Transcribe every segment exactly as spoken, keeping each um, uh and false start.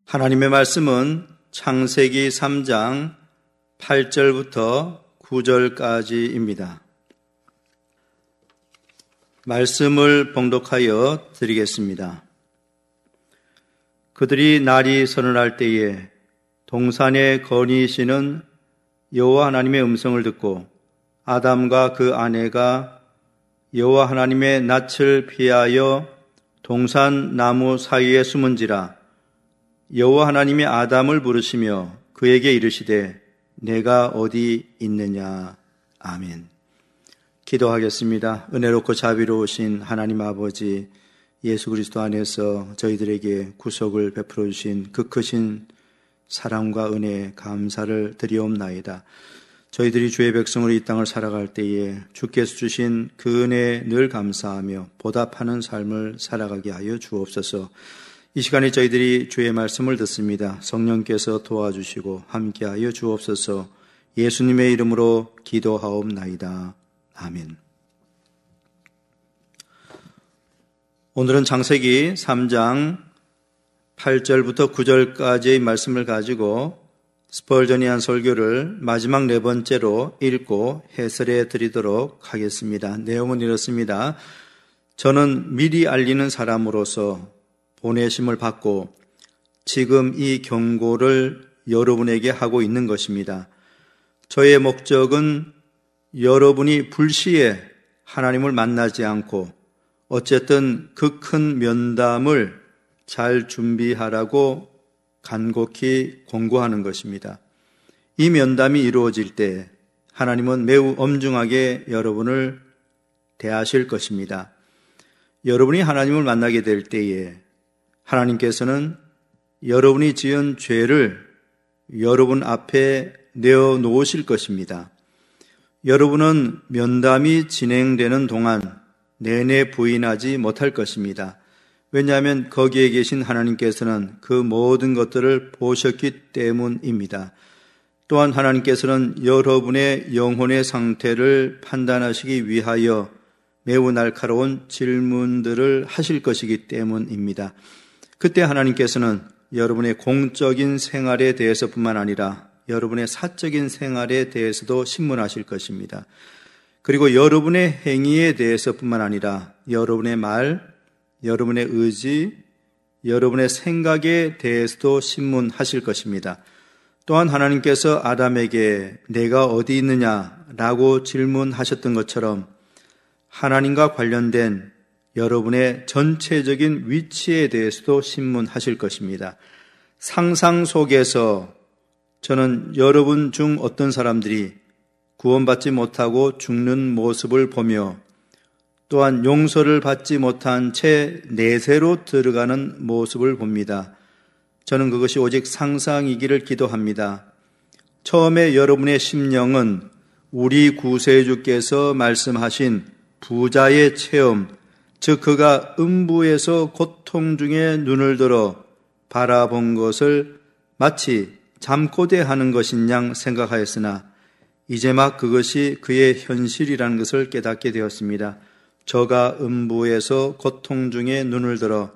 하나님의 말씀은 창세기 삼 장 팔 절부터 구 절까지입니다. 말씀을 봉독하여 드리겠습니다. 그들이 날이 서늘할 때에 동산에 거니시는 여호와 하나님의 음성을 듣고 아담과 그 아내가 여호와 하나님의 낯을 피하여 동산 나무 사이에 숨은지라. 여호와 하나님이 아담을 부르시며 그에게 이르시되 내가 어디 있느냐. 아멘. 기도하겠습니다. 은혜롭고 자비로우신 하나님 아버지, 예수 그리스도 안에서 저희들에게 구속을 베풀어 주신 그 크신 사랑과 은혜에 감사를 드리옵나이다. 저희들이 주의 백성으로 이 땅을 살아갈 때에 주께서 주신 그 은혜에 늘 감사하며 보답하는 삶을 살아가게 하여 주옵소서. 이 시간에 저희들이 주의 말씀을 듣습니다. 성령께서 도와주시고 함께하여 주옵소서. 예수님의 이름으로 기도하옵나이다. 아멘. 오늘은 창세기 삼 장 팔 절부터 구 절까지의 말씀을 가지고 스펄전이한 설교를 마지막 네 번째로 읽고 해설해 드리도록 하겠습니다. 내용은 이렇습니다. 저는 미리 알리는 사람으로서 보내심을 받고 지금 이 경고를 여러분에게 하고 있는 것입니다. 저의 목적은 여러분이 불시에 하나님을 만나지 않고 어쨌든 그 큰 면담을 잘 준비하라고 간곡히 권고하는 것입니다. 이 면담이 이루어질 때 하나님은 매우 엄중하게 여러분을 대하실 것입니다. 여러분이 하나님을 만나게 될 때에 하나님께서는 여러분이 지은 죄를 여러분 앞에 내어놓으실 것입니다. 여러분은 면담이 진행되는 동안 내내 부인하지 못할 것입니다. 왜냐하면 거기에 계신 하나님께서는 그 모든 것들을 보셨기 때문입니다. 또한 하나님께서는 여러분의 영혼의 상태를 판단하시기 위하여 매우 날카로운 질문들을 하실 것이기 때문입니다. 그때 하나님께서는 여러분의 공적인 생활에 대해서뿐만 아니라 여러분의 사적인 생활에 대해서도 신문하실 것입니다. 그리고 여러분의 행위에 대해서뿐만 아니라 여러분의 말, 여러분의 의지, 여러분의 생각에 대해서도 신문하실 것입니다. 또한 하나님께서 아담에게 내가 어디 있느냐라고 질문하셨던 것처럼 하나님과 관련된 여러분의 전체적인 위치에 대해서도 신문하실 것입니다. 상상 속에서 저는 여러분 중 어떤 사람들이 구원받지 못하고 죽는 모습을 보며 또한 용서를 받지 못한 채 내세로 들어가는 모습을 봅니다. 저는 그것이 오직 상상이기를 기도합니다. 처음에 여러분의 심령은 우리 구세주께서 말씀하신 부자의 체험, 즉 그가 음부에서 고통 중에 눈을 들어 바라본 것을 마치 잠꼬대하는 것인 양 생각하였으나 이제 막 그것이 그의 현실이라는 것을 깨닫게 되었습니다. 저가 음부에서 고통 중에 눈을 들어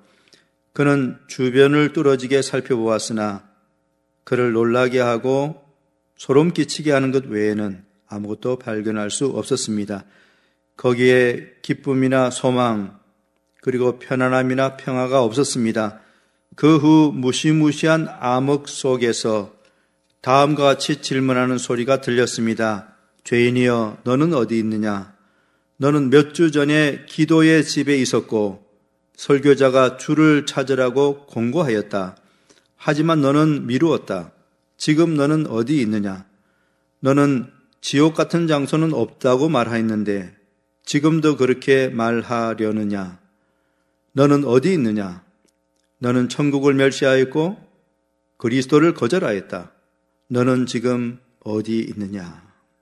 그는 주변을 뚫어지게 살펴보았으나 그를 놀라게 하고 소름 끼치게 하는 것 외에는 아무것도 발견할 수 없었습니다. 거기에 기쁨이나 소망 그리고 편안함이나 평화가 없었습니다. 그 후 무시무시한 암흑 속에서 다음과 같이 질문하는 소리가 들렸습니다. 죄인이여 너는 어디 있느냐? 너는 몇 주 전에 기도의 집에 있었고 설교자가 주를 찾으라고 권고하였다. 하지만 너는 미루었다. 지금 너는 어디 있느냐? 너는 지옥 같은 장소는 없다고 말하였는데 지금도 그렇게 말하려느냐? 너는 어디 있느냐? 너는 천국을 멸시하였고 그리스도를 거절하였다. 너는 지금 어디 있느냐?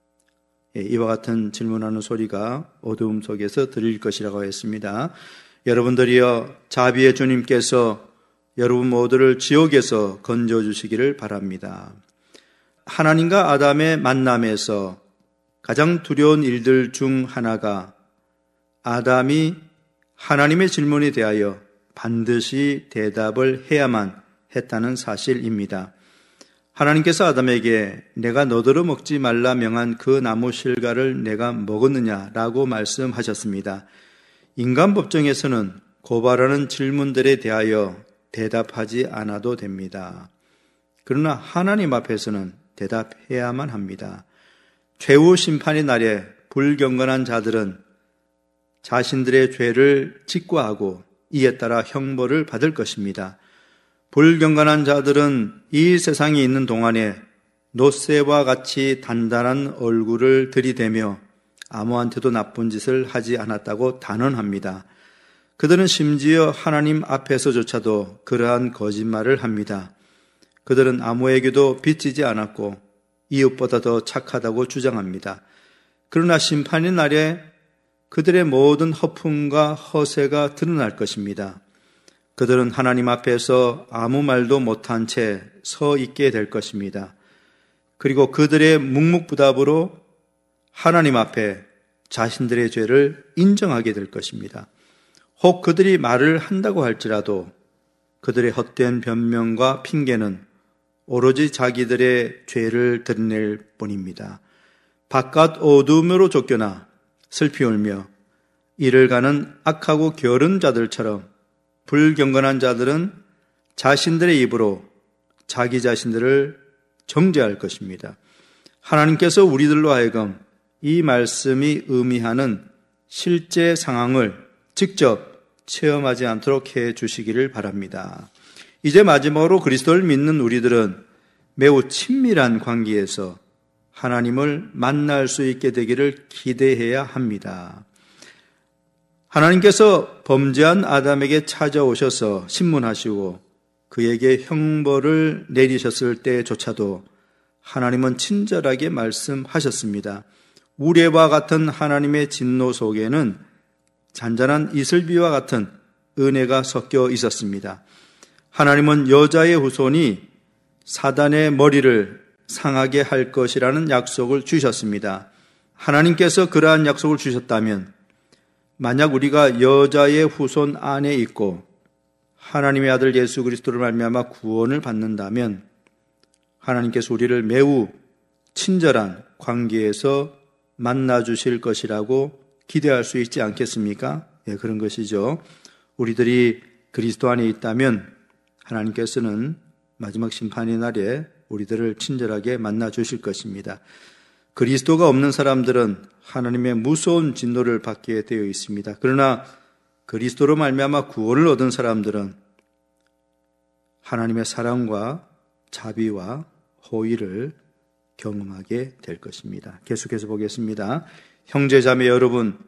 예, 이와 같은 질문하는 소리가 어두움 속에서 들릴 것이라고 했습니다. 여러분들이여 자비의 주님께서 여러분 모두를 지옥에서 건져주시기를 바랍니다. 하나님과 아담의 만남에서 가장 두려운 일들 중 하나가 아담이 하나님의 질문에 대하여 반드시 대답을 해야만 했다는 사실입니다. 하나님께서 아담에게 내가 너더러 먹지 말라 명한 그 나무 실과를 내가 먹었느냐라고 말씀하셨습니다. 인간 법정에서는 고발하는 질문들에 대하여 대답하지 않아도 됩니다. 그러나 하나님 앞에서는 대답해야만 합니다. 최후 심판의 날에 불경건한 자들은 자신들의 죄를 직과하고 이에 따라 형벌을 받을 것입니다. 불경건한 자들은 이 세상에 있는 동안에 놋새와 같이 단단한 얼굴을 들이대며 아무한테도 나쁜 짓을 하지 않았다고 단언합니다. 그들은 심지어 하나님 앞에서조차도 그러한 거짓말을 합니다. 그들은 아무에게도 빚지지 않았고 이웃보다 더 착하다고 주장합니다. 그러나 심판의 날에 그들의 모든 허풍과 허세가 드러날 것입니다. 그들은 하나님 앞에서 아무 말도 못한 채 서 있게 될 것입니다. 그리고 그들의 묵묵부답으로 하나님 앞에 자신들의 죄를 인정하게 될 것입니다. 혹 그들이 말을 한다고 할지라도 그들의 헛된 변명과 핑계는 오로지 자기들의 죄를 드러낼 뿐입니다. 바깥 어둠으로 쫓겨나 슬피 울며 이를 가는 악하고 게으른 자들처럼 불경건한 자들은 자신들의 입으로 자기 자신들을 정죄할 것입니다. 하나님께서 우리들로 하여금 이 말씀이 의미하는 실제 상황을 직접 체험하지 않도록 해 주시기를 바랍니다. 이제 마지막으로 그리스도를 믿는 우리들은 매우 친밀한 관계에서 하나님을 만날 수 있게 되기를 기대해야 합니다. 하나님께서 범죄한 아담에게 찾아오셔서 신문하시고 그에게 형벌을 내리셨을 때조차도 하나님은 친절하게 말씀하셨습니다. 우레와 같은 하나님의 진노 속에는 잔잔한 이슬비와 같은 은혜가 섞여 있었습니다. 하나님은 여자의 후손이 사단의 머리를 상하게 할 것이라는 약속을 주셨습니다. 하나님께서 그러한 약속을 주셨다면 만약 우리가 여자의 후손 안에 있고 하나님의 아들 예수 그리스도를 말미암아 구원을 받는다면 하나님께서 우리를 매우 친절한 관계에서 만나 주실 것이라고 기대할 수 있지 않겠습니까? 예, 그런 것이죠. 우리들이 그리스도 안에 있다면 하나님께서는 마지막 심판의 날에 우리들을 친절하게 만나 주실 것입니다. 그리스도가 없는 사람들은 하나님의 무서운 진노를 받게 되어 있습니다. 그러나 그리스도로 말미암아 구원을 얻은 사람들은 하나님의 사랑과 자비와 호의를 경험하게 될 것입니다. 계속해서 보겠습니다. 형제자매 여러분,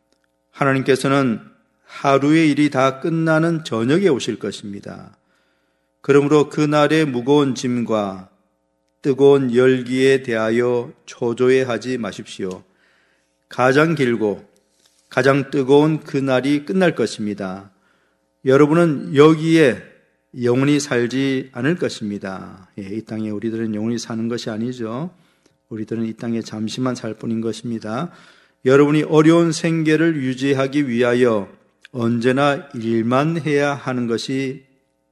하나님께서는 하루의 일이 다 끝나는 저녁에 오실 것입니다. 그러므로 그날의 무거운 짐과 뜨거운 열기에 대하여 초조해하지 마십시오. 가장 길고 가장 뜨거운 그날이 끝날 것입니다. 여러분은 여기에 영원히 살지 않을 것입니다. 예, 이 땅에 우리들은 영원히 사는 것이 아니죠. 우리들은 이 땅에 잠시만 살 뿐인 것입니다. 여러분이 어려운 생계를 유지하기 위하여 언제나 일만 해야 하는 것이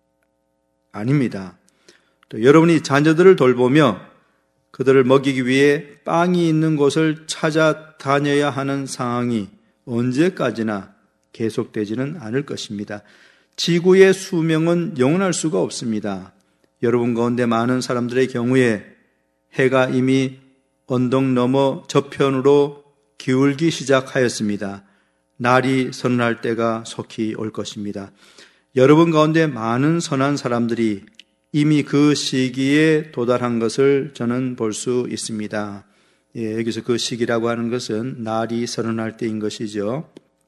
아닙니다. 또 여러분이 자녀들을 돌보며 그들을 먹이기 위해 빵이 있는 곳을 찾아다녀야 하는 상황이 언제까지나 계속되지는 않을 것입니다. 지구의 수명은 영원할 수가 없습니다. 여러분 가운데 많은 사람들의 경우에 해가 이미 언덕 너머 저편으로 기울기 시작하였습니다. 날이 서늘할 때가 속히 올 것입니다. 여러분 가운데 많은 선한 사람들이 이미 그 시기에 도달한 것을 저는 볼 수 있습니다. 예, 여기서 그 시기라고 하는 것은 날이 서른할 때인 것이죠.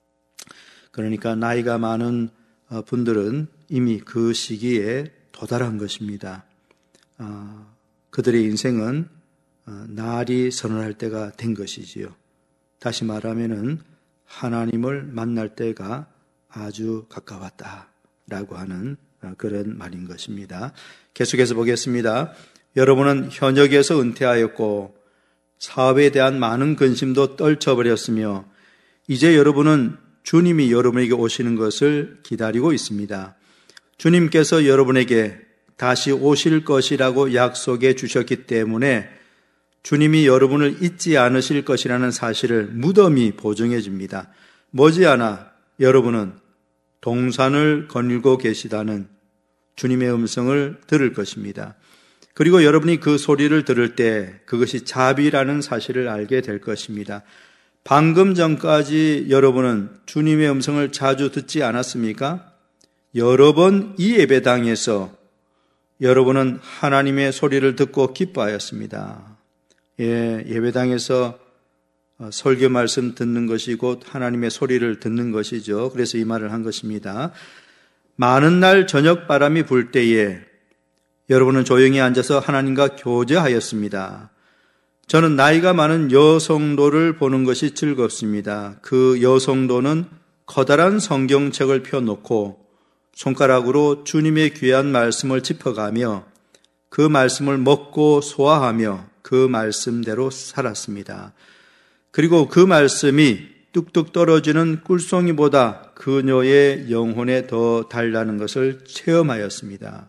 그러니까 나이가 많은 분들은 이미 그 시기에 도달한 것입니다. 어, 그들의 인생은 어, 날이 서른할 때가 된 것이지요. 다시 말하면은 하나님을 만날 때가 아주 가까웠다라고 하는 그런 말인 것입니다. 계속해서 보겠습니다. 여러분은 현역에서 은퇴하였고 사업에 대한 많은 근심도 떨쳐버렸으며 이제 여러분은 주님이 여러분에게 오시는 것을 기다리고 있습니다. 주님께서 여러분에게 다시 오실 것이라고 약속해 주셨기 때문에 주님이 여러분을 잊지 않으실 것이라는 사실을 무덤이 보증해 줍니다. 머지않아 여러분은 동산을 거닐고 계시다는 주님의 음성을 들을 것입니다. 그리고 여러분이 그 소리를 들을 때 그것이 자비라는 사실을 알게 될 것입니다. 방금 전까지 여러분은 주님의 음성을 자주 듣지 않았습니까? 여러 번 이 예배당에서 여러분은 하나님의 소리를 듣고 기뻐하였습니다. 예, 예배당에서 설교 말씀 듣는 것이 곧 하나님의 소리를 듣는 것이죠. 그래서 이 말을 한 것입니다. 많은 날 저녁 바람이 불 때에 여러분은 조용히 앉아서 하나님과 교제하였습니다. 저는 나이가 많은 여성도를 보는 것이 즐겁습니다. 그 여성도는 커다란 성경책을 펴놓고 손가락으로 주님의 귀한 말씀을 짚어가며 그 말씀을 먹고 소화하며 그 말씀대로 살았습니다. 그리고 그 말씀이 뚝뚝 떨어지는 꿀송이보다 그녀의 영혼에 더 달라는 것을 체험하였습니다.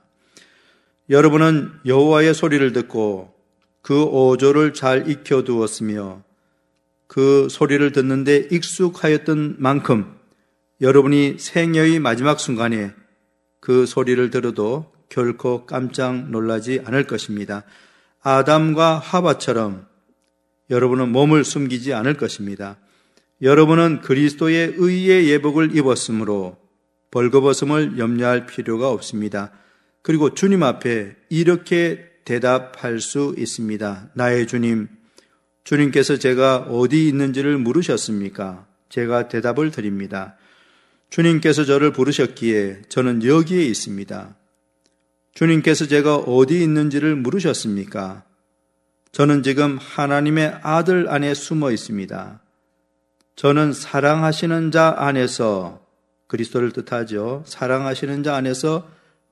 여러분은 여호와의 소리를 듣고 그 오조를 잘 익혀두었으며 그 소리를 듣는데 익숙하였던 만큼 여러분이 생애의 마지막 순간에 그 소리를 들어도 결코 깜짝 놀라지 않을 것입니다. 아담과 하와처럼 여러분은 몸을 숨기지 않을 것입니다. 여러분은 그리스도의 의의 예복을 입었으므로 벌거벗음을 염려할 필요가 없습니다. 그리고 주님 앞에 이렇게 대답할 수 있습니다. 나의 주님, 주님께서 제가 어디 있는지를 물으셨습니까? 제가 대답을 드립니다. 주님께서 저를 부르셨기에 저는 여기에 있습니다. 주님께서 제가 어디 있는지를 물으셨습니까? 저는 지금 하나님의 아들 안에 숨어 있습니다. 저는 사랑하시는 자 안에서, 그리스도를 뜻하죠. 사랑하시는 자 안에서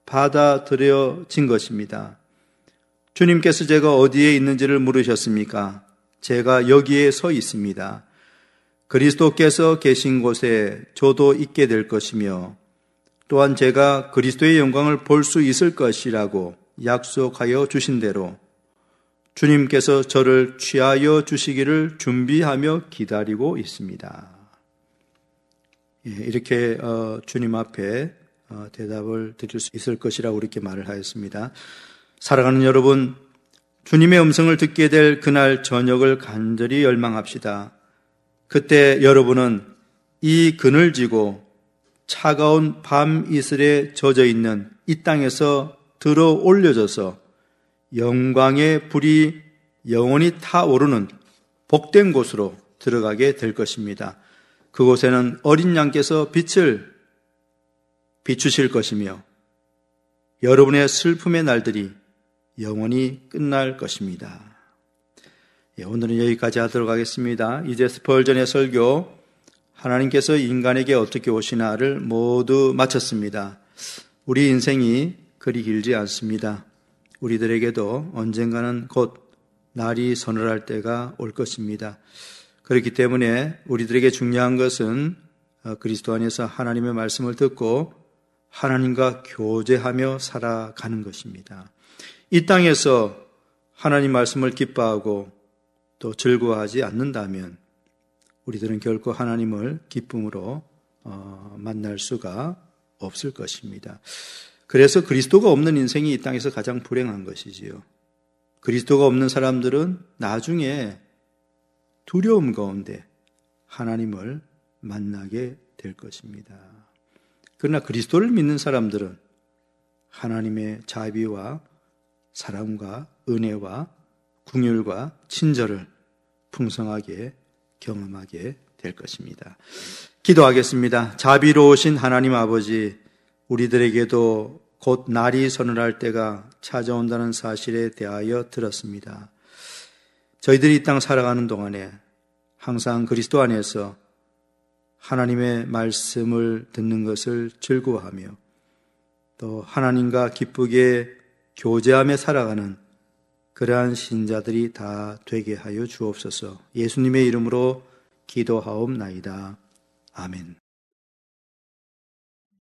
받아들여진 것입니다. 주님께서 제가 어디에 있는지를 물으셨습니까? 제가 여기에 서 있습니다. 그리스도께서 계신 곳에 저도 있게 될 것이며 또한 제가 그리스도의 영광을 볼 수 있을 것이라고 약속하여 주신 대로 주님께서 저를 취하여 주시기를 준비하며 기다리고 있습니다. 이렇게 주님 앞에 대답을 드릴 수 있을 것이라고 이렇게 말을 하였습니다. 사랑하는 여러분, 주님의 음성을 듣게 될 그날 저녁을 간절히 열망합시다. 그때 여러분은 이 그늘지고 차가운 밤 이슬에 젖어 있는 이 땅에서 들어 올려져서 영광의 불이 영원히 타오르는 복된 곳으로 들어가게 될 것입니다. 그곳에는 어린 양께서 빛을 비추실 것이며 여러분의 슬픔의 날들이 영원히 끝날 것입니다. 예, 오늘은 여기까지 하도록 하겠습니다. 이제 스펄전의 설교 하나님께서 인간에게 어떻게 오시나를 모두 마쳤습니다. 우리 인생이 그리 길지 않습니다. 우리들에게도 언젠가는 곧 날이 서늘할 때가 올 것입니다. 그렇기 때문에 우리들에게 중요한 것은 그리스도 안에서 하나님의 말씀을 듣고 하나님과 교제하며 살아가는 것입니다. 이 땅에서 하나님 말씀을 기뻐하고 또 즐거워하지 않는다면 우리들은 결코 하나님을 기쁨으로 만날 수가 없을 것입니다. 그래서 그리스도가 없는 인생이 이 땅에서 가장 불행한 것이지요. 그리스도가 없는 사람들은 나중에 두려움 가운데 하나님을 만나게 될 것입니다. 그러나 그리스도를 믿는 사람들은 하나님의 자비와 사랑과 은혜와 긍휼과 친절을 풍성하게 경험하게 될 것입니다. 기도하겠습니다. 자비로우신 하나님 아버지, 우리들에게도 곧 날이 서늘할 때가 찾아온다는 사실에 대하여 들었습니다. 저희들이 이 땅 살아가는 동안에 항상 그리스도 안에서 하나님의 말씀을 듣는 것을 즐거워하며 또 하나님과 기쁘게 교제하며 살아가는 그러한 신자들이 다 되게 하여 주옵소서. 예수님의 이름으로 기도하옵나이다. 아멘.